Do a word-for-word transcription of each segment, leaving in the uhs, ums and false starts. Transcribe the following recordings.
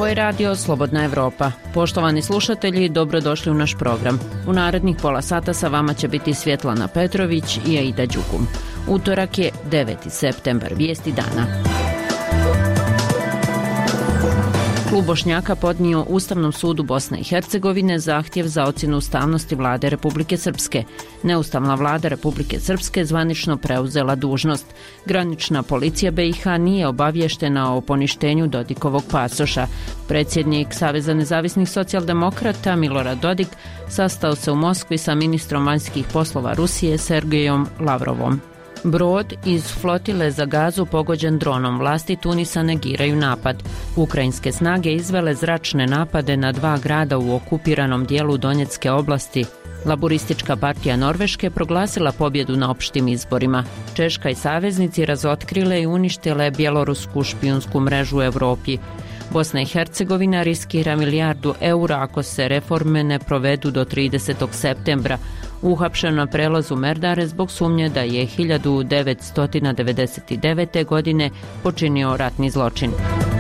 je radio Slobodna Evropa. Poštovani slušatelji, dobrodošli u naš program. U narednih pola sata sa vama će biti Svjetlana Petrović i Aida Đukum. Utorak je deveti septembar, vijesti dana. Klub Bošnjaka podnio Ustavnom sudu Bosne i Hercegovine zahtjev za ocjenu ustavnosti vlade Republike Srpske. Neustavna vlada Republike Srpske zvanično preuzela dužnost. Granična policija B i H nije obavještena o poništenju Dodikovog pasoša. Predsjednik Saveza nezavisnih socijaldemokrata Milorad Dodik sastao se u Moskvi sa ministrom vanjskih poslova Rusije Sergejom Lavrovom. Brod iz flotile za Gazu pogođen dronom. Vlasti Tunisa negiraju napad. Ukrajinske snage izvele zračne napade na dva grada u okupiranom dijelu Donjecke oblasti. Laburistička partija Norveške proglasila pobjedu na opštim izborima. Češka i saveznici razotkrile i uništile bjelorusku špijunsku mrežu u Europi. Bosna i Hercegovina riskira milijardu eura ako se reforme ne provedu do tridesetog septembra. Uhapšen na prelazu Merdare zbog sumnje da je hiljadu devetsto devedeset devete. godine počinio ratni zločin.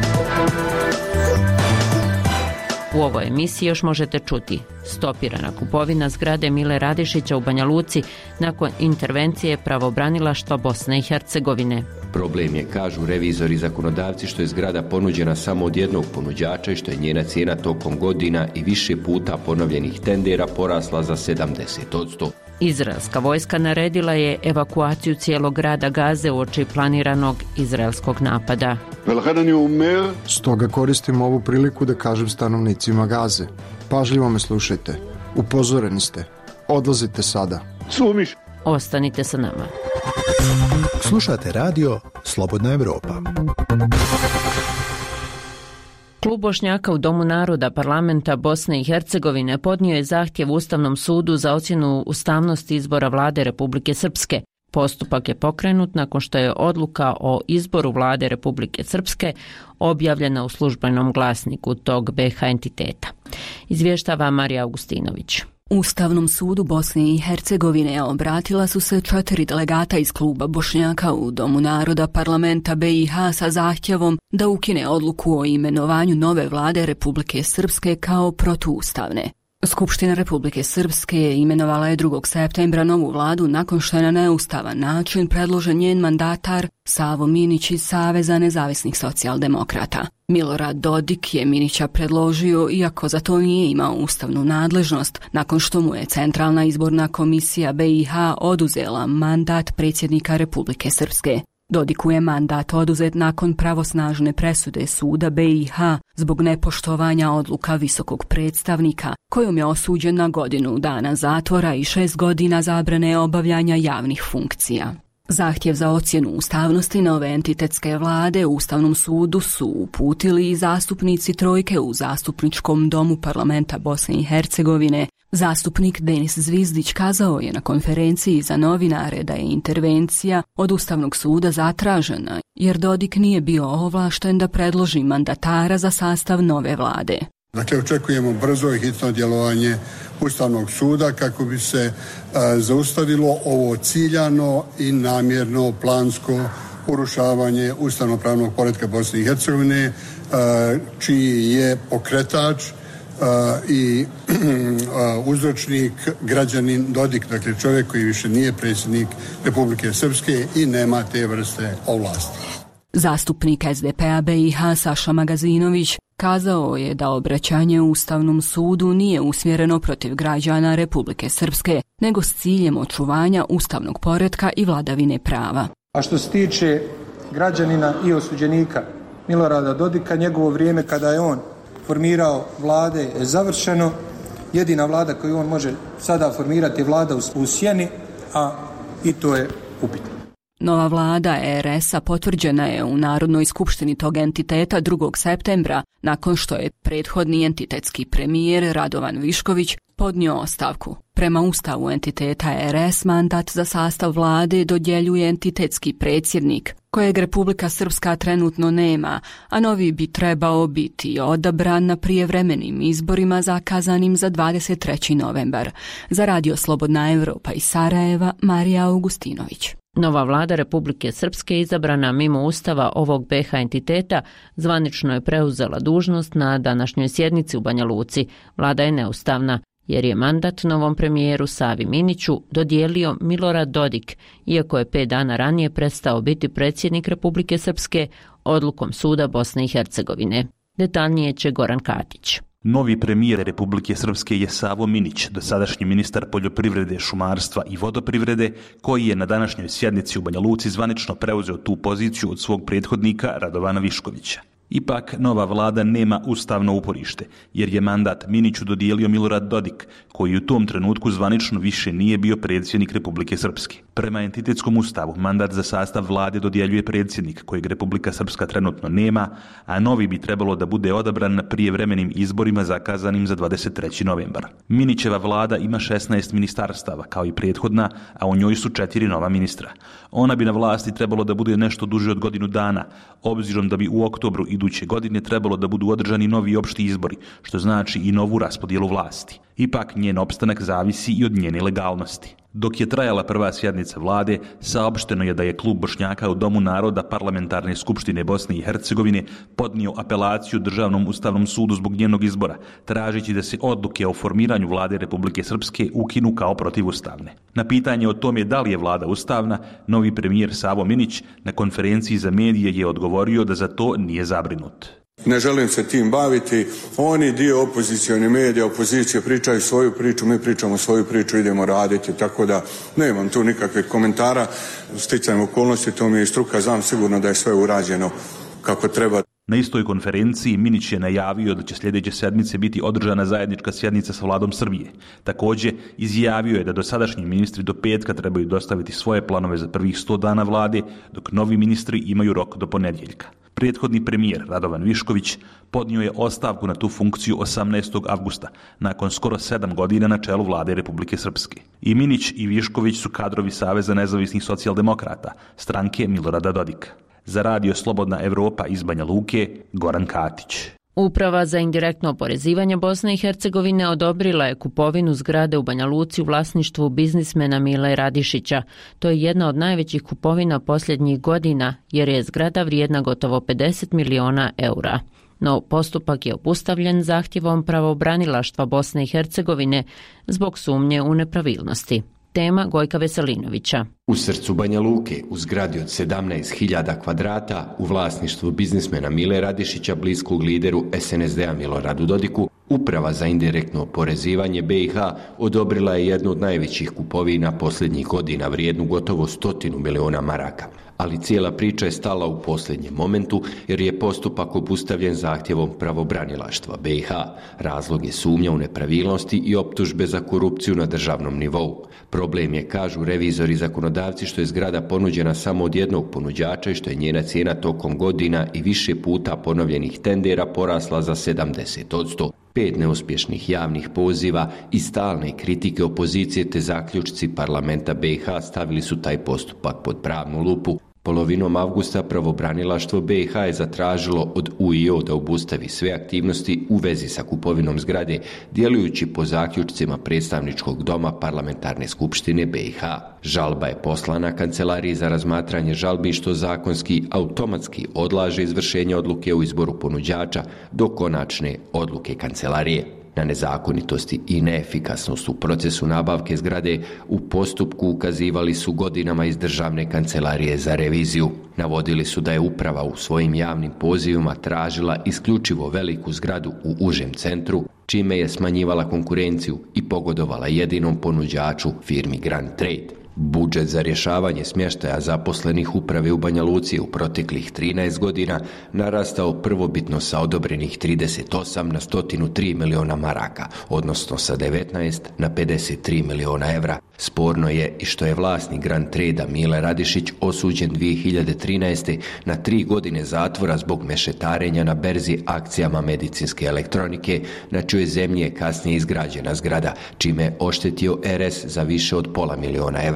U ovoj emisiji još možete čuti: stopirana kupovina zgrade Mile Radišića u Banja Luci nakon intervencije pravobranilaštva Bosne i Hercegovine. Problem je, kažu revizori i zakonodavci, što je zgrada ponuđena samo od jednog ponuđača i što je njena cijena tokom godina i više puta ponovljenih tendera porasla za sedamdeset posto. Izraelska vojska naredila je evakuaciju cijelog grada Gaze uoči planiranog izraelskog napada. Stoga koristim ovu priliku da kažem stanovnicima Gaze: pažljivo me slušajte, upozoreni ste, odlazite sada. Sumiš. Ostanite sa nama. Slušate radio Slobodna Evropa. Klub Bošnjaka u Domu naroda Parlamenta Bosne i Hercegovine podnio je zahtjev Ustavnom sudu za ocjenu ustavnosti izbora vlade Republike Srpske. Postupak je pokrenut nakon što je odluka o izboru vlade Republike Srpske objavljena u službenom glasniku tog B H entiteta. Izvještava Marija Augustinović. Ustavnom sudu Bosne i Hercegovine obratila su se četiri delegata iz kluba Bošnjaka u Domu naroda Parlamenta B i H sa zahtjevom da ukine odluku o imenovanju nove vlade Republike Srpske kao protuustavne. Skupština Republike Srpske imenovala je drugog septembra novu vladu nakon što je na neustavan način predložen njen mandatar Savo Minić iz Saveza nezavisnih socijaldemokrata. Milorad Dodik je Minića predložio, iako za to nije imao ustavnu nadležnost, nakon što mu je Centralna izborna komisija B i H oduzela mandat predsjednika Republike Srpske. Dodiku je mandat oduzet nakon pravosnažne presude suda B i H zbog nepoštovanja odluka visokog predstavnika, kojom je osuđen na godinu dana zatvora i šest godina zabrane obavljanja javnih funkcija. Zahtjev za ocjenu ustavnosti nove entitetske vlade u Ustavnom sudu su uputili i zastupnici trojke u Zastupničkom domu Parlamenta Bosne i Hercegovine. Zastupnik Denis Zvizdić kazao je na konferenciji za novinare da je intervencija od Ustavnog suda zatražena, jer Dodik nije bio ovlašten da predloži mandatara za sastav nove vlade. Dakle, očekujemo brzo i hitno djelovanje Ustavnog suda kako bi se a, zaustavilo ovo ciljano i namjerno plansko urušavanje ustavnopravnog poretka Bosne i Hercegovine, a, čiji je pokretač a, i a, uzročnik građanin Dodik, dakle čovjek koji više nije predsjednik Republike Srpske i nema te vrste ovlasti. Zastupnik S D P-a B i H Saša Magazinović kazao je da obraćanje Ustavnom sudu nije usmjereno protiv građana Republike Srpske, nego s ciljem očuvanja ustavnog poretka i vladavine prava. A što se tiče građanina i osuđenika Milorada Dodika, njegovo vrijeme kada je on formirao vlade je završeno. Jedina vlada koju on može sada formirati je vlada u sjeni, a i to je upitno. Nova vlada R S-a potvrđena je u Narodnoj skupštini tog entiteta drugog septembra, nakon što je prethodni entitetski premijer Radovan Višković podnio ostavku. Prema ustavu entiteta R S mandat za sastav vlade dodjeljuje entitetski predsjednik, kojeg Republika Srpska trenutno nema, a novi bi trebao biti odabran na prijevremenim izborima zakazanim za dvadeset treći novembar. Za Radio Slobodna Evropa iz Sarajeva, Marija Augustinović. Nova vlada Republike Srpske, izabrana mimo ustava ovog be ha entiteta, zvanično je preuzela dužnost na današnjoj sjednici u Banja Luci. Vlada je neustavna jer je mandat novom premijeru Savi Miniću dodijelio Milorad Dodik, iako je pet dana ranije prestao biti predsjednik Republike Srpske odlukom suda Bosne i Hercegovine. Detaljnije će Goran Katić. Novi premijer Republike Srpske je Savo Minić, dosadašnji ministar poljoprivrede, šumarstva i vodoprivrede, koji je na današnjoj sjednici u Banja Luci zvanično preuzeo tu poziciju od svog prethodnika Radovana Viškovića. Ipak, nova vlada nema ustavno uporište, jer je mandat Miniću dodijelio Milorad Dodik, koji u tom trenutku zvanično više nije bio predsjednik Republike Srpske. Prema entitetskom ustavu, mandat za sastav vlade dodjeljuje predsjednik, kojeg Republika Srpska trenutno nema, a novi bi trebalo da bude odabran na prijevremenim izborima zakazanim za dvadeset treći novembar. Minićeva vlada ima šesnaest ministarstava, kao i prethodna, a u njoj su četiri nova ministra. Ona bi na vlasti trebalo da bude nešto duže od godinu dana, obzirom da bi u oktobru iduće godine trebalo da budu održani novi opšti izbori, što znači i novu raspodjelu vlasti. Ipak njen opstanak zavisi i od njene legalnosti. Dok je trajala prva sjednica vlade, saopšteno je da je klub Bošnjaka u Domu naroda Parlamentarne skupštine Bosne i Hercegovine podnio apelaciju Državnom ustavnom sudu zbog njenog izbora, tražeći da se odluke o formiranju vlade Republike Srpske ukinu kao protivustavne. Na pitanje o tome da li je vlada ustavna, novi premijer Savo Minić na konferenciji za medije je odgovorio da za to nije zabrinut. Ne želim se tim baviti. Oni dio opozicijoni medija, opozicije pričaju svoju priču, mi pričamo svoju priču, idemo raditi, tako da nemam tu nikakvih komentara. Sticajem okolnosti, to mi je struka, znam sigurno da je sve urađeno kako treba. Na istoj konferenciji Minić je najavio da će sljedeće sedmice biti održana zajednička sjednica sa vladom Srbije. Također, izjavio je da dosadašnji ministri do petka trebaju dostaviti svoje planove za prvih sto dana vlade, dok novi ministri imaju rok do ponedjeljka. Prethodni premijer Radovan Višković podnio je ostavku na tu funkciju osamnaestog avgusta, nakon skoro sedam godina na čelu vlade Republike Srpske. I Minić i Višković su kadrovi Saveza nezavisnih socijaldemokrata, stranke Milorada Dodika. Za radio Slobodna Evropa iz Banja Luke, Goran Katić. Uprava za indirektno oporezivanje Bosne i Hercegovine odobrila je kupovinu zgrade u Banja Luci u vlasništvu biznismena Mile Radišića. To je jedna od najvećih kupovina posljednjih godina, jer je zgrada vrijedna gotovo pedeset miliona eura. No postupak je obustavljen zahtjevom pravobranilaštva Bosne i Hercegovine zbog sumnje u nepravilnosti. Tema Gojka Veselinovića. U srcu Banja Luke, u zgradi od sedamnaest hiljada kvadrata, u vlasništvu biznismena Mile Radišića, bliskog lideru es en es de a Miloradu Dodiku, Uprava za indirektno oporezivanje be i ha odobrila je jednu od najvećih kupovina posljednjih godina, vrijednu gotovo stotinu miliona maraka. Ali cijela priča je stala u posljednjem momentu jer je postupak obustavljen zahtjevom pravobranilaštva be i ha. Razlog je sumnja u nepravilnosti i optužbe za korupciju na državnom nivou. Problem je, kažu revizori zakonodavci, što je zgrada ponuđena samo od jednog ponuđača i što je njena cijena tokom godina i više puta ponovljenih tendera porasla za sedamdeset posto. Pet neuspješnih javnih poziva i stalne kritike opozicije te zaključci parlamenta be i ha stavili su taj postupak pod pravnu lupu. Polovinom avgusta pravobranilaštvo be i ha je zatražilo od u i o da obustavi sve aktivnosti u vezi sa kupovinom zgrade, djelujući po zaključcima predstavničkog doma Parlamentarne skupštine be i ha. Žalba je poslana Kancelariji za razmatranje žalbi, što zakonski automatski odlaže izvršenje odluke o izboru ponuđača do konačne odluke Kancelarije. Na nezakonitosti i neefikasnost u procesu nabavke zgrade u postupku ukazivali su godinama iz Državne kancelarije za reviziju. Navodili su da je uprava u svojim javnim pozivima tražila isključivo veliku zgradu u užem centru, čime je smanjivala konkurenciju i pogodovala jedinom ponuđaču, firmi Grand Trade. Budžet za rješavanje smještaja zaposlenih uprave u Banja Luci u proteklih trinaest godina narastao prvobitno sa odobrenih trideset osam na sto tri miliona maraka, odnosno sa devetnaest na pedeset tri miliona evra. Sporno je i što je vlasnik Grand Trade-a Mile Radišić osuđen dvije hiljade trinaeste. na tri godine zatvora zbog mešetarenja na berzi akcijama medicinske elektronike, na čijoj zemlji je kasnije izgrađena zgrada, čime je oštetio er es za više od pola miliona evra.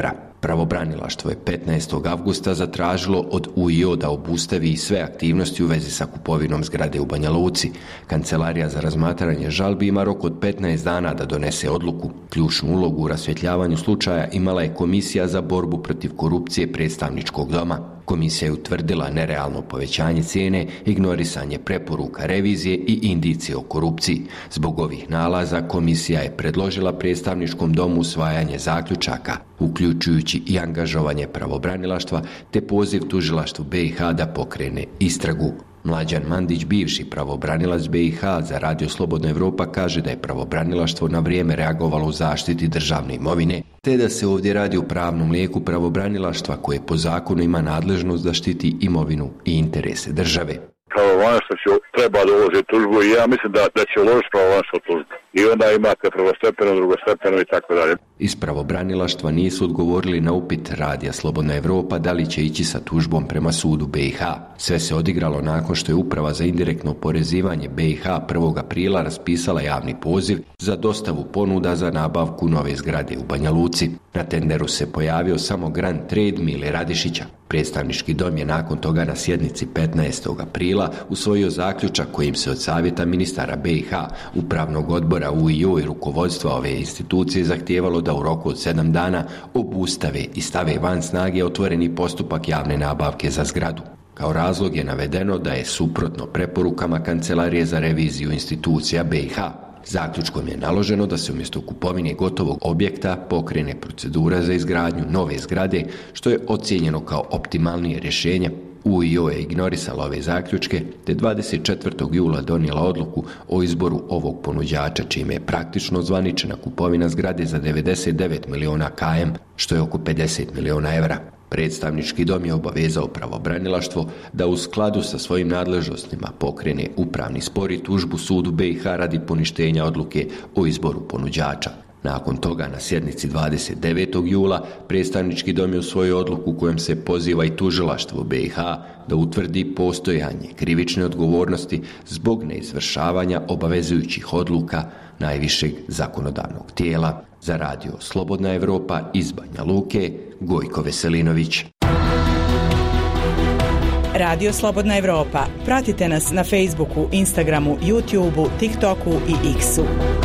Pravobranilaštvo je petnaestog avgusta zatražilo od U I O da obustavi sve aktivnosti u vezi sa kupovinom zgrade u Banja Luci. Kancelarija za razmatranje žalbi ima rok od petnaest dana da donese odluku. Ključnu ulogu u rasvjetljavanju slučaja imala je Komisija za borbu protiv korupcije predstavničkog doma. Komisija je utvrdila nerealno povećanje cijene, ignorisanje preporuka revizije i indicije o korupciji. Zbog ovih nalaza komisija je predložila predstavničkom domu usvajanje zaključaka, uključujući i angažovanje pravobranilaštva te poziv tužilaštvu B i H da pokrene istragu. Mlađan Mandić, bivši pravobranilac B i H za Radio Slobodna Evropa, kaže da je pravobranilaštvo na vrijeme reagovalo u zaštiti državne imovine, te da se ovdje radi o pravnom lijeku pravobranilaštva koje po zakonu ima nadležnost da štiti imovinu i interese države. Pravobranilaštvo će treba da uloži tužbu i ja mislim da, da će uložiti pravobranilaštvo tužbu. I onda imate prvostepeno, drugostepeno i tako dalje. Iz pravobranilaštva nisu odgovorili na upit Radija Slobodna Evropa da li će ići sa tužbom prema sudu B i H. Sve se odigralo nakon što je Uprava za indirektno oporezivanje B i H prvog aprila raspisala javni poziv za dostavu ponuda za nabavku nove zgrade u Banja Luci. Na tenderu se pojavio samo Grand Trade Mile Radišića. Predstavnički dom je nakon toga na sjednici petnaestog aprila usvojio zaključak kojim se od savjeta ministara B i H, upravnog odbora U I O i rukovodstva ove institucije zahtijevalo da u roku od sedam dana obustave i stave van snage otvoreni postupak javne nabavke za zgradu. Kao razlog je navedeno da je suprotno preporukama Kancelarije za reviziju institucija B i H. Zaključkom je naloženo da se umjesto kupovine gotovog objekta pokrene procedura za izgradnju nove zgrade, što je ocijenjeno kao optimalnije rješenje. U I O je ignorisala ove zaključke te dvadeset četvrtog jula donijela odluku o izboru ovog ponuđača, čime je praktično zvaničena kupovina zgrade za devedeset devet miliona km, što je oko pedeset miliona evra. Predstavnički dom je obavezao pravobranilaštvo da u skladu sa svojim nadležnostima pokrene upravni spor i tužbu sudu B i H radi poništenja odluke o izboru ponuđača. Nakon toga na sjednici dvadeset devetog jula predstavnički dom je usvojio odluku kojom se poziva i tužilaštvo B i H da utvrdi postojanje krivične odgovornosti zbog neizvršavanja obavezujućih odluka najvišeg zakonodavnog tijela. Za Radio Slobodna Evropa iz Banja Luke, Gojko Veselinović. Radio Slobodna Evropa. Pratite nas na Facebooku, Instagramu, YouTubeu, TikToku i X-u.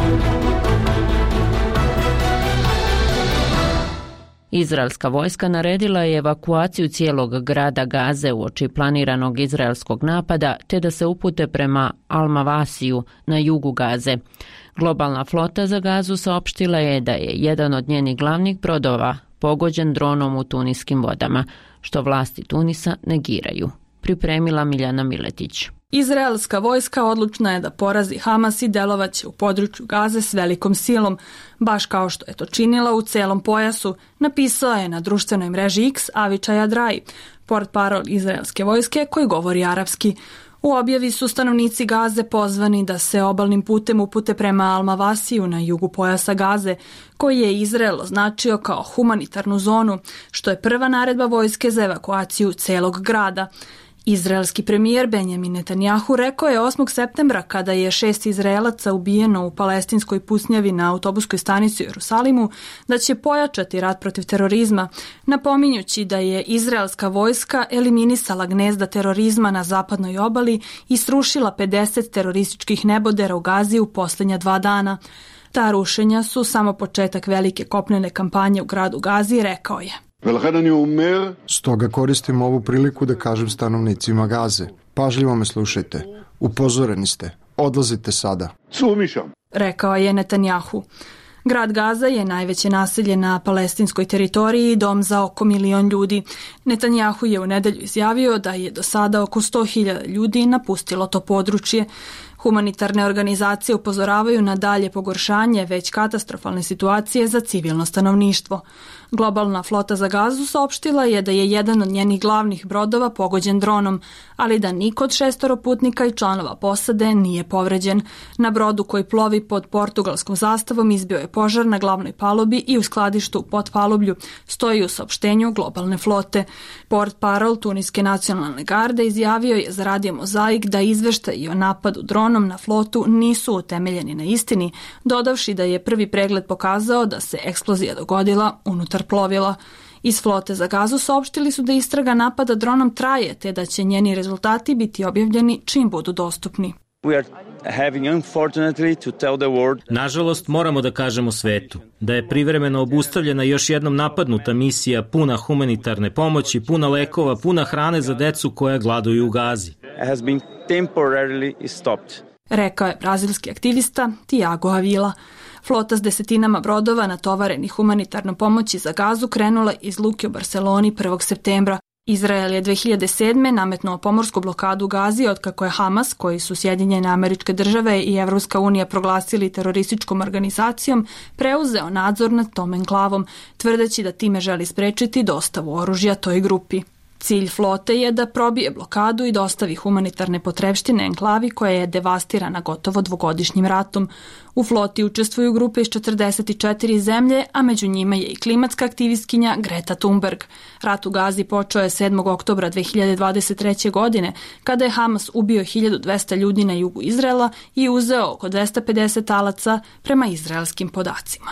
Izraelska vojska naredila je evakuaciju cijelog grada Gaze uoči planiranog izraelskog napada, te da se upute prema Al-Mawasiju na jugu Gaze. Globalna flota za Gazu saopštila je da je jedan od njenih glavnih brodova pogođen dronom u tuniskim vodama, što vlasti Tunisa negiraju. Pripremila Miljana Miletić. Izraelska vojska odlučna je da porazi Hamas i delovaće u području Gaze s velikom silom, baš kao što je to činila u celom pojasu, napisao je na društvenoj mreži X Avičaj Adraji, portparol izraelske vojske koji govori arapski. U objavi su stanovnici Gaze pozvani da se obalnim putem upute prema Al-Mawasiju na jugu pojasa Gaze, koji je Izrael označio kao humanitarnu zonu, što je prva naredba vojske za evakuaciju celog grada. Izraelski premijer Benjamin Netanjahu rekao je osmog septembra, kada je šest Izraelaca ubijeno u palestinskoj pusnjavi na autobuskoj stanici u Jerusalimu, da će pojačati rat protiv terorizma, napominjući da je izraelska vojska eliminisala gnezda terorizma na zapadnoj obali i srušila pedeset terorističkih nebodera u Gazi u posljednja dva dana. Ta rušenja su samo početak velike kopnene kampanje u gradu Gazi, rekao je. Stoga koristim ovu priliku da kažem stanovnicima Gaze. Pažljivo me slušajte. Upozoreni ste. Odlazite sada. Rekao je Netanjahu. Grad Gaza je najveće naselje na palestinskoj teritoriji i dom za oko milion ljudi. Netanjahu je u nedelju izjavio da je do sada oko sto hiljada ljudi napustilo to područje. Humanitarne organizacije upozoravaju na dalje pogoršanje već katastrofalne situacije za civilno stanovništvo. Globalna flota za Gazu saopštila je da je jedan od njenih glavnih brodova pogođen dronom, ali da niko od šestoro putnika i članova posade nije povređen. Na brodu koji plovi pod portugalskom zastavom izbio je požar na glavnoj palubi i u skladištu pod palublju, stoji u saopštenju globalne flote. Portparol Tuniske nacionalne garde izjavio je za Radio Mozaik da izveštaji o napadu dronom na flotu nisu utemeljeni na istini, dodavši da je prvi pregled pokazao da se eksplozija dogodila unutar plovila. Iz flote za Gazu saopštili su da istraga napada dronom traje, te da će njeni rezultati biti objavljeni čim budu dostupni. Nažalost, moramo da kažemo svetu da je privremeno obustavljena još jednom napadnuta misija puna humanitarne pomoći, puna lekova, puna hrane za decu koja gladuju u Gazi. Rekao je brazilski aktivista Tiago Avila. Flota s desetinama brodova natovarenih humanitarnom pomoći za Gazu krenula iz luke u Barseloni prvog septembra. Izrael je dve hiljade sedme nametnuo pomorsku blokadu Gazi otkako je Hamas, koji su Sjedinjene Američke Države i Evropska unija proglasili terorističkom organizacijom, preuzeo nadzor nad tom enklavom, tvrdeći da time želi sprečiti dostavu oružja toj grupi. Cilj flote je da probije blokadu i dostavi humanitarne potrepštine enklavi koja je devastirana gotovo dvogodišnjim ratom. U floti učestvuju grupe iz četrdeset četiri zemlje, a među njima je i klimatska aktivistkinja Greta Thunberg. Rat u Gazi počeo je sedmog oktobra dve hiljade dvadeset treće. godine, kada je Hamas ubio hiljadu dvesta ljudi na jugu Izraela i uzeo oko dvesta pedeset talaca prema izraelskim podacima.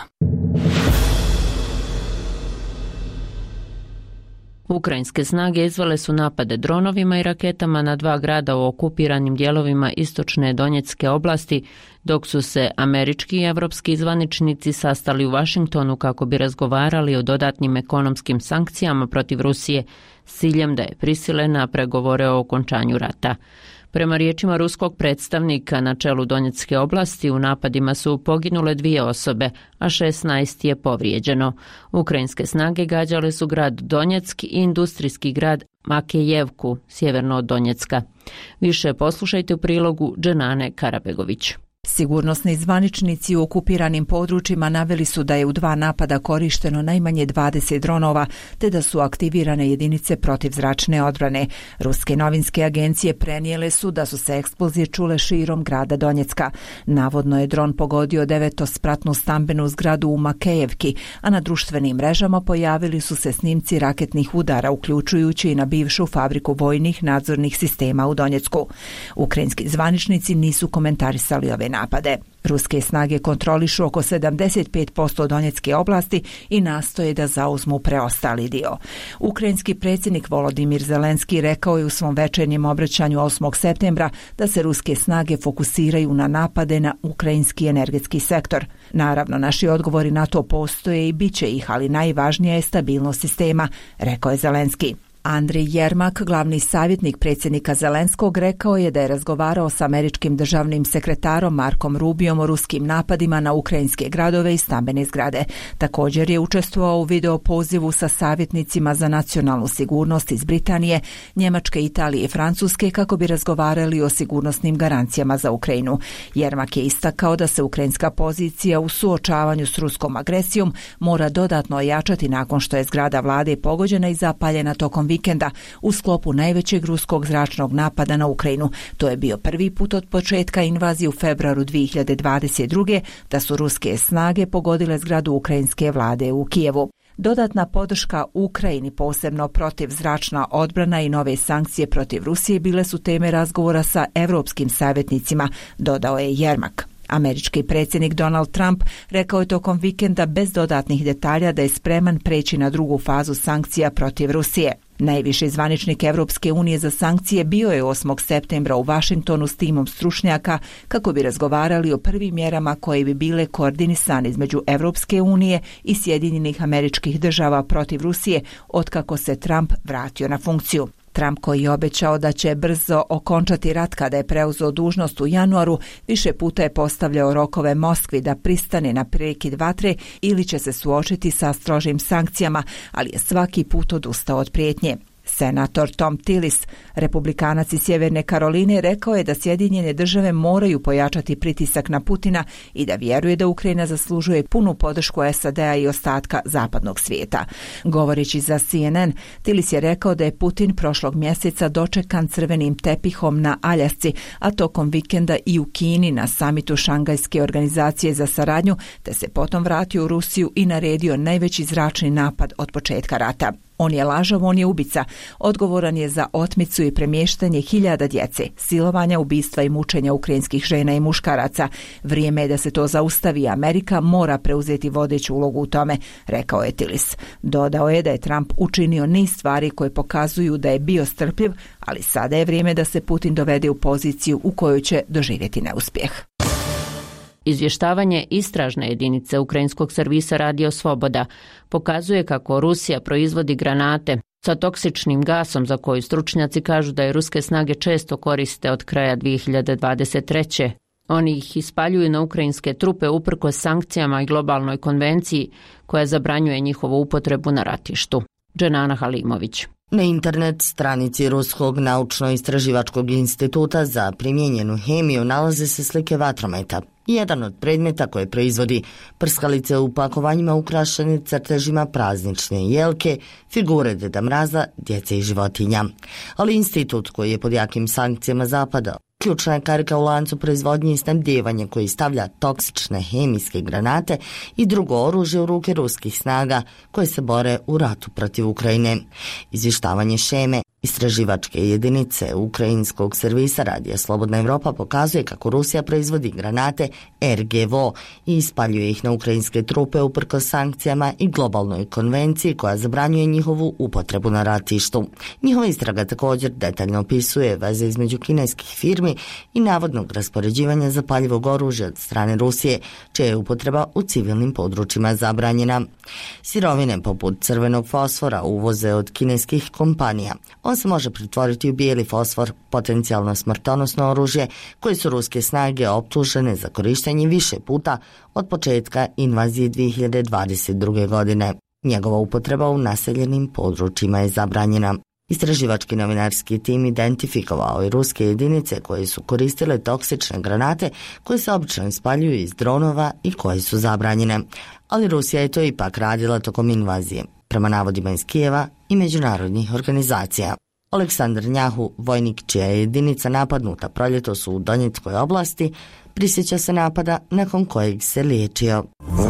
Ukrajinske snage izvele su napade dronovima i raketama na dva grada u okupiranim dijelovima istočne Donjecke oblasti, dok su se američki i evropski zvaničnici sastali u Vašingtonu kako bi razgovarali o dodatnim ekonomskim sankcijama protiv Rusije s ciljem da je prisile na pregovore o okončanju rata. Prema riječima ruskog predstavnika na čelu Donjecke oblasti, u napadima su poginule dvije osobe, a šesnaest je povrijeđeno. Ukrajinske snage gađale su grad Donjeck i industrijski grad Makejevku, sjeverno od Donjecka. Više poslušajte u prilogu Dženane Karabegović. Sigurnosni zvaničnici u okupiranim područjima naveli su da je u dva napada korišteno najmanje dvadeset dronova, te da su aktivirane jedinice protivzračne odbrane. Ruske novinske agencije prenijele su da su se eksplozije čule širom grada Donjecka. Navodno je dron pogodio devetospratnu stambenu zgradu u Makejevki, a na društvenim mrežama pojavili su se snimci raketnih udara, uključujući i na bivšu fabriku vojnih nadzornih sistema u Donjecku. Ukrajinski zvaničnici nisu komentarisali ove napade. Ruske snage kontrolišu oko sedamdeset pet posto Donjecke oblasti i nastoje da zauzmu preostali dio. Ukrajinski predsjednik Volodimir Zelenski rekao je u svom večernjem obraćanju osmog septembra da se ruske snage fokusiraju na napade na ukrajinski energetski sektor. Naravno, naši odgovori na to postoje i bit će ih, ali najvažnija je stabilnost sistema, rekao je Zelenski. Andrej Jermak, glavni savjetnik predsjednika Zelenskog, rekao je da je razgovarao s američkim državnim sekretarom Markom Rubijom o ruskim napadima na ukrajinske gradove i stambene zgrade. Također je učestvovao u video pozivu sa savjetnicima za nacionalnu sigurnost iz Britanije, Njemačke, Italije i Francuske kako bi razgovarali o sigurnosnim garancijama za Ukrajinu. Jermak je istakao da se ukrajinska pozicija u suočavanju s ruskom agresijom mora dodatno ojačati nakon što je zgrada vlade pogođena i zapaljena tokom vikenda u sklopu najvećeg ruskog zračnog napada na Ukrajinu. To je bio prvi put od početka invazije u februaru dve hiljade dvadeset druge da su ruske snage pogodile zgradu ukrajinske vlade u Kijevu. Dodatna podrška Ukrajini, posebno protivzračna odbrana i nove sankcije protiv Rusije bile su teme razgovora sa evropskim savjetnicima, dodao je Jermak. Američki predsjednik Donald Trump rekao je tokom vikenda bez dodatnih detalja da je spreman preći na drugu fazu sankcija protiv Rusije. Najviši zvaničnik Evropske unije za sankcije bio je osmog septembra u Vašingtonu s timom stručnjaka kako bi razgovarali o prvim mjerama koje bi bile koordinisane između Evropske unije i Sjedinjenih Američkih Država protiv Rusije otkako se Trump vratio na funkciju. Trump, koji je obećao da će brzo okončati rat kada je preuzeo dužnost u januaru, više puta je postavljao rokove Moskvi da pristane na prekid vatre ili će se suočiti sa strožim sankcijama, ali je svaki put odustao od prijetnje. Senator Tom Tillis, republikanac iz Sjeverne Karoline, rekao je da Sjedinjene Države moraju pojačati pritisak na Putina i da vjeruje da Ukrajina zaslužuje punu podršku S A D-a i ostatka zapadnog svijeta. Govoreći za C N N, Tillis je rekao da je Putin prošlog mjeseca dočekan crvenim tepihom na Aljasci, a tokom vikenda i u Kini na samitu Šangajske organizacije za saradnju, te se potom vratio u Rusiju i naredio najveći zračni napad od početka rata. On je lažov, on je ubica. Odgovoran je za otmicu i premještanje hiljada djece, silovanja, ubistva i mučenja ukrajinskih žena i muškaraca. Vrijeme je da se to zaustavi. Amerika mora preuzeti vodeću ulogu u tome, rekao je Tillis. Dodao je da je Trump učinio niz stvari koje pokazuju da je bio strpljiv, ali sada je vrijeme da se Putin dovede u poziciju u kojoj će doživjeti neuspjeh. Izvještavanje istražne jedinice ukrajinskog servisa Radio Sloboda pokazuje kako Rusija proizvodi granate sa toksičnim gasom za koju stručnjaci kažu da je ruske snage često koriste od kraja dvije hiljade dvadeset treće. Oni ih ispaljuju na ukrajinske trupe uprkos sankcijama i globalnoj konvenciji koja zabranjuje njihovu upotrebu na ratištu. Dženana Halimović. Na internet stranici Ruskog naučno-istraživačkog instituta za primijenjenu hemiju nalaze se slike vatrometa. Jedan od predmeta koje proizvodi prskalice u pakovanjima ukrašene crtežima praznične jelke, figure Deda Mraza, djece i životinja. Ali institut koji je pod jakim sankcijama Zapada ključna je karika u lancu proizvodnje i snabdijevanja koji stavlja toksične hemijske granate i drugo oružje u ruke ruskih snaga koje se bore u ratu protiv Ukrajine. Izvještavanje šeme istraživačke jedinice ukrajinskog servisa Radija Slobodna Evropa pokazuje kako Rusija proizvodi granate R G V O i ispaljuje ih na ukrajinske trupe uprkos sankcijama i globalnoj konvenciji koja zabranjuje njihovu upotrebu na ratištu. Njihova istraga također detaljno opisuje veze između kineskih firmi i navodnog raspoređivanja zapaljivog oružja od strane Rusije, čija je upotreba u civilnim područjima zabranjena. Sirovine poput crvenog fosfora uvoze od kineskih kompanija. On se može pretvoriti u bijeli fosfor, potencijalno smrtonosno oružje, koje su ruske snage optužene za korištenje više puta od početka invazije dvije hiljade dvadeset druge. godine. Njegova upotreba u naseljenim područjima je zabranjena. Istraživački novinarski tim identifikovao je ruske jedinice koje su koristile toksične granate koje se obično ispaljuju iz dronova i koje su zabranjene. Ali Rusija je to ipak radila tokom invazije, prema navodima iz Kijeva i međunarodnih organizacija. Aleksandar Njahu, vojnik čija je jedinica napadnuta proljetos u Donjeckoj oblasti, prisjeća se napada nakon kojeg se liječio.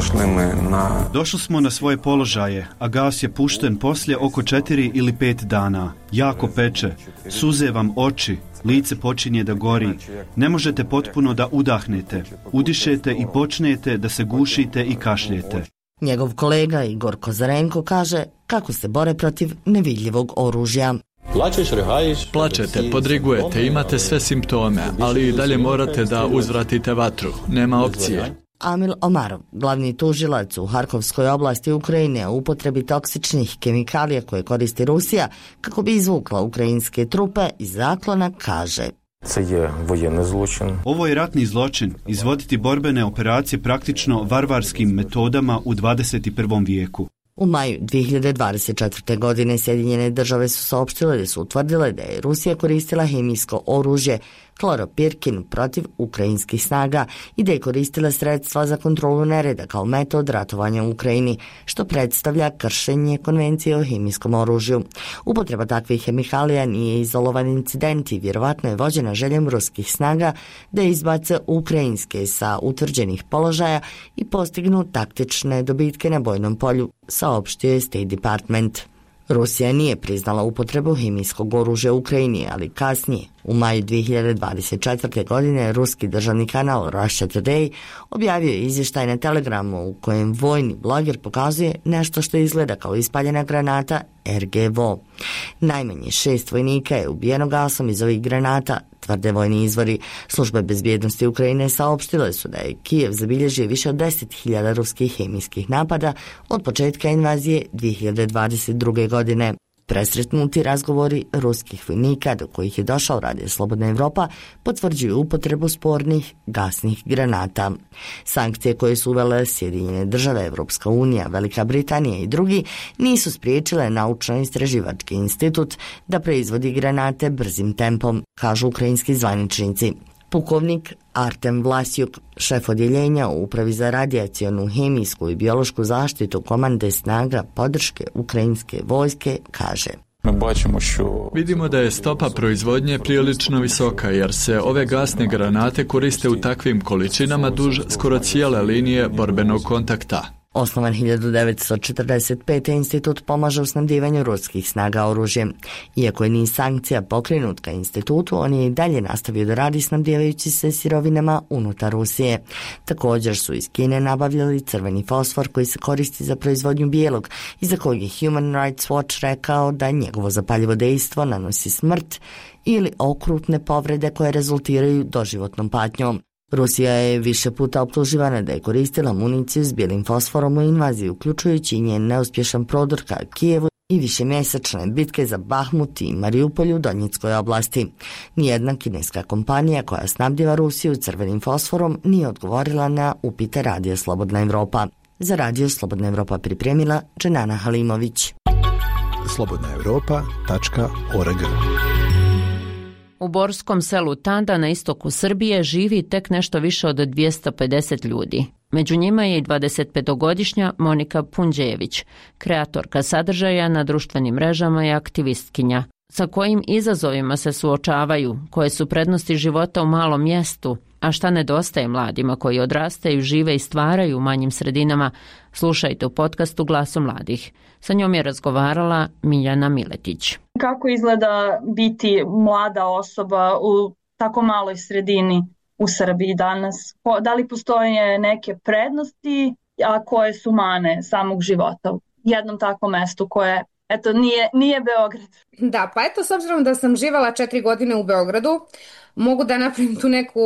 Došli smo na svoje položaje, a gas je pušten poslije oko četiri ili pet dana. Jako peče, suze vam oči, lice počinje da gori. Ne možete potpuno da udahnete, udišete i počnete da se gušite i kašljete. Njegov kolega Igor Kozarenko kaže kako se bore protiv nevidljivog oružja. Plačete, podrigujete, imate sve simptome, ali i dalje morate da uzvratite vatru. Nema opcije. Amil Omarov, glavni tužilac u Harkovskoj oblasti Ukrajine o upotrebi toksičnih kemikalija koje koristi Rusija kako bi izvukla ukrajinske trupe iz zaklona, kaže: Ovo je ratni zločin, izvoditi borbene operacije praktično varvarskim metodama u dvadeset prvom vijeku. U maju dvije hiljade dvadeset četvrte. godine Sjedinjene države su saopštile da su utvrdile da je Rusija koristila hemijsko oružje kloropirkin protiv ukrajinskih snaga i da je koristila sredstva za kontrolu nereda kao metod ratovanja u Ukrajini, što predstavlja kršenje konvencije o hemijskom oružju. Upotreba takvih hemikalija nije izolovan incident i vjerovatno je vođena željom ruskih snaga da izbace ukrajinske sa utvrđenih položaja i postignu taktične dobitke na bojnom polju, saopštio je State Department. Rusija nije priznala upotrebu hemijskog oružja u Ukrajini, ali kasnije, u maju dvije hiljade dvadeset četvrte. godine, ruski državni kanal Russia Today objavio je izvještaj na Telegramu u kojem vojni bloger pokazuje nešto što izgleda kao ispaljena granata R G V O. Najmanje šest vojnika je ubijeno gasom iz ovih granata, tvrde vojni izvori. Službe bezbjednosti Ukrajine saopštile su da je Kijev zabilježio više od deset hiljada ruskih hemijskih napada od početka invazije dvije hiljade dvadeset druge. godine. Presretnuti razgovori ruskih vojnika do kojih je došao Radio Slobodna Evropa potvrđuju upotrebu spornih gasnih granata. Sankcije koje su uvele Sjedinjene države, Evropska unija, Velika Britanija i drugi nisu spriječile naučno-istraživački institut da proizvodi granate brzim tempom, kažu ukrajinski zvaničnici. Pukovnik Artem Vlasjuk, šef odjeljenja u Upravi za radijacionu, hemijsku i biološku zaštitu komande snaga podrške ukrajinske vojske, kaže: Vidimo da je stopa proizvodnje prilično visoka jer se ove gasne granate koriste u takvim količinama duž skoro cijele linije borbenog kontakta. Osnovan hiljadu devetsto četrdeset pete. institut pomaže u snabdivanju ruskih snaga oružjem. Iako je niz sankcija pokrenut ka institutu, on je i dalje nastavio da radi snabdivajući se sirovinama unutar Rusije. Također su iz Kine nabavljali crveni fosfor koji se koristi za proizvodnju bijelog i za kojeg je Human Rights Watch rekao da njegovo zapaljivo dejstvo nanosi smrt ili okrutne povrede koje rezultiraju doživotnom patnjom. Rusija je više puta optuživana da je koristila municiju s bijelim fosforom u invaziji, uključujući i njen neuspješan prodor ka Kijevu i višemjesečne bitke za Bahmut i Mariupolj u Donjeckoj oblasti. Nijedna kineska kompanija koja snabdjeva Rusiju crvenim fosforom nije odgovorila na upite Radija Slobodna Evropa. Za Radio Slobodna Evropa pripremila Dženana Halimović. slobodna evropa tačka org. U borskom selu Tanda na istoku Srbije živi tek nešto više od dvjesto pedeset ljudi. Među njima je i dvadesetpetogodišnja Monika Punđević, kreatorka sadržaja na društvenim mrežama i aktivistkinja. Sa kojim izazovima se suočavaju, koje su prednosti života u malom mjestu, a šta nedostaje mladima koji odrastaju, žive i stvaraju u manjim sredinama, slušajte u podcastu Glasu mladih. Sa njom je razgovarala Miljana Miletić. Kako izgleda biti mlada osoba u tako maloj sredini u Srbiji danas? Da li postoje neke prednosti, a koje su mane samog života u jednom takvom mestu koje, eto, nije, nije Beograd? Da, pa eto, s obzirom da sam živala četiri godine u Beogradu, mogu da napravim tu neku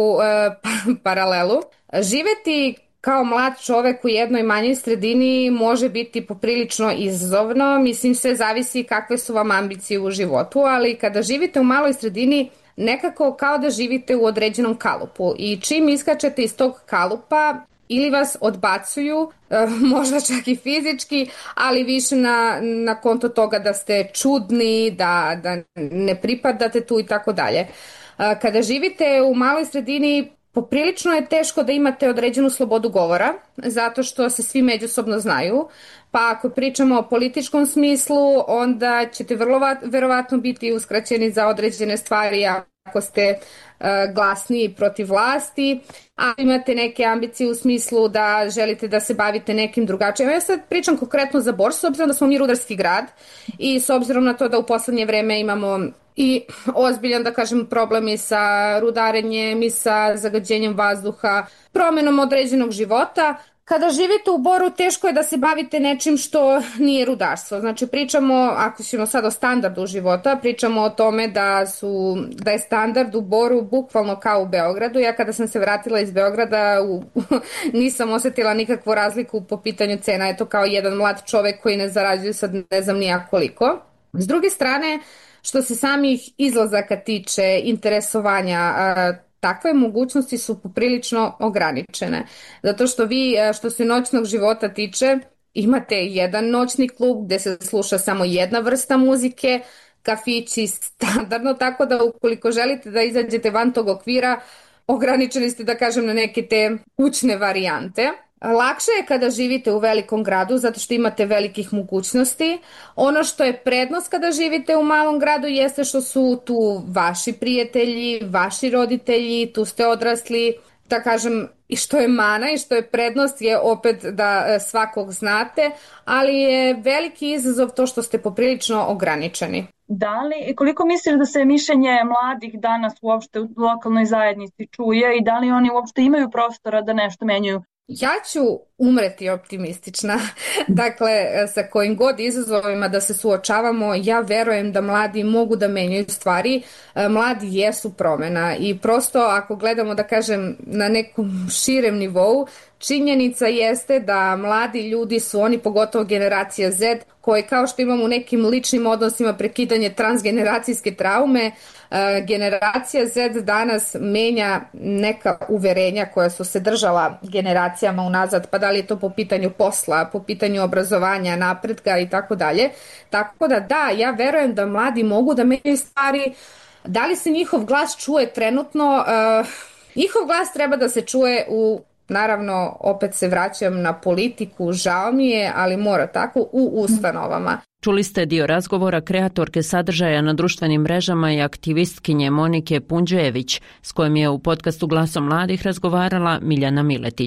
e, paralelu. Živeti kao mlad čovek u jednoj manjoj sredini može biti poprilično izazovno, mislim sve zavisi kakve su vam ambicije u životu, ali kada živite u maloj sredini nekako kao da živite u određenom kalupu i čim iskačete iz tog kalupa ili vas odbacuju, možda čak i fizički, ali više na, na konto toga da ste čudni, da, da ne pripadate tu i tako dalje. Kada živite u maloj sredini, poprilično je teško da imate određenu slobodu govora, zato što se svi međusobno znaju, pa ako pričamo o političkom smislu, onda ćete vrlo verovatno biti uskraćeni za određene stvari ako ste uh, glasniji protiv vlasti, a imate neke ambicije u smislu da želite da se bavite nekim drugačijim. Ja sad pričam konkretno za Bor, s obzirom da smo mi rudarski grad i s obzirom na to da u poslednje vreme imamo i ozbiljan, da kažem, problem i sa rudarenjem i sa zagađenjem vazduha, promenom određenog života. Kada živite u Boru, teško je da se bavite nečim što nije rudarstvo. Znači, pričamo, ako ćemo sad o standardu života, pričamo o tome da, su, da je standard u Boru bukvalno kao u Beogradu. Ja kada sam se vratila iz Beograda u, nisam osetila nikakvu razliku po pitanju cena. Eto, kao jedan mlad čovek koji ne zarađuje sad ne znam nijak koliko. S druge strane, što se samih izlazaka tiče, interesovanja, takve mogućnosti su poprilično ograničene. Zato što vi, što se noćnog života tiče, imate jedan noćni klub gde se sluša samo jedna vrsta muzike, kafići standardno, tako da ukoliko želite da izađete van tog okvira, ograničeni ste, da kažem, na neke te kućne varijante. Lakše je kada živite u velikom gradu zato što imate velikih mogućnosti. Ono što je prednost kada živite u malom gradu jeste što su tu vaši prijatelji, vaši roditelji, tu ste odrasli, da kažem, i što je mana i što je prednost je opet da svakog znate, ali je veliki izazov to što ste poprilično ograničeni. Da li, koliko misliš da se mišljenje mladih danas uopšte u lokalnoj zajednici čuje i da li oni uopšte imaju prostora da nešto menjaju? Ja ću umreti optimistična. Dakle, sa kojim god izazovima da se suočavamo, ja verujem da mladi mogu da menjaju stvari. Mladi jesu promena i prosto ako gledamo, da kažem, na nekom širem nivou, činjenica jeste da mladi ljudi su oni, pogotovo generacija Z, koji kao što imamo u nekim ličnim odnosima prekidanje transgeneracijske traume, generacija Z danas menja neka uverenja koja su se držala generacijama unazad, pa da li je to po pitanju posla, po pitanju obrazovanja, napretka i tako dalje. Tako da da, ja verujem da mladi mogu da menjaju stvari. Da li se njihov glas čuje trenutno? Uh, njihov glas treba da se čuje u, naravno, opet se vraćam na politiku, žao mi je, ali mora tako, u ustanovama. Čuli ste dio razgovora kreatorke sadržaja na društvenim mrežama i aktivistkinje Monike Punđević, s kojim je u podcastu Glasom mladih razgovarala Miljana Miletić.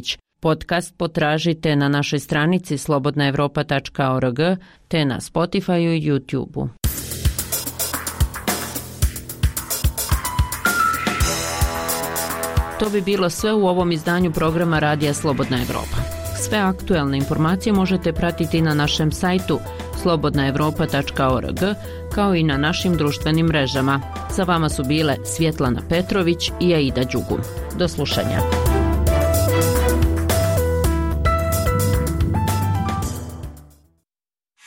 Podcast potražite na našoj stranici slobodna evropa tačka org te na Spotifyu i YouTubeu. To bi bilo sve u ovom izdanju programa Radija Slobodna Evropa. Sve aktuelne informacije možete pratiti na našem sajtu slobodna evropa tačka org kao i na našim društvenim mrežama. Sa vama su bile Svjetlana Petrović i Aida Đugun. Do slušanja.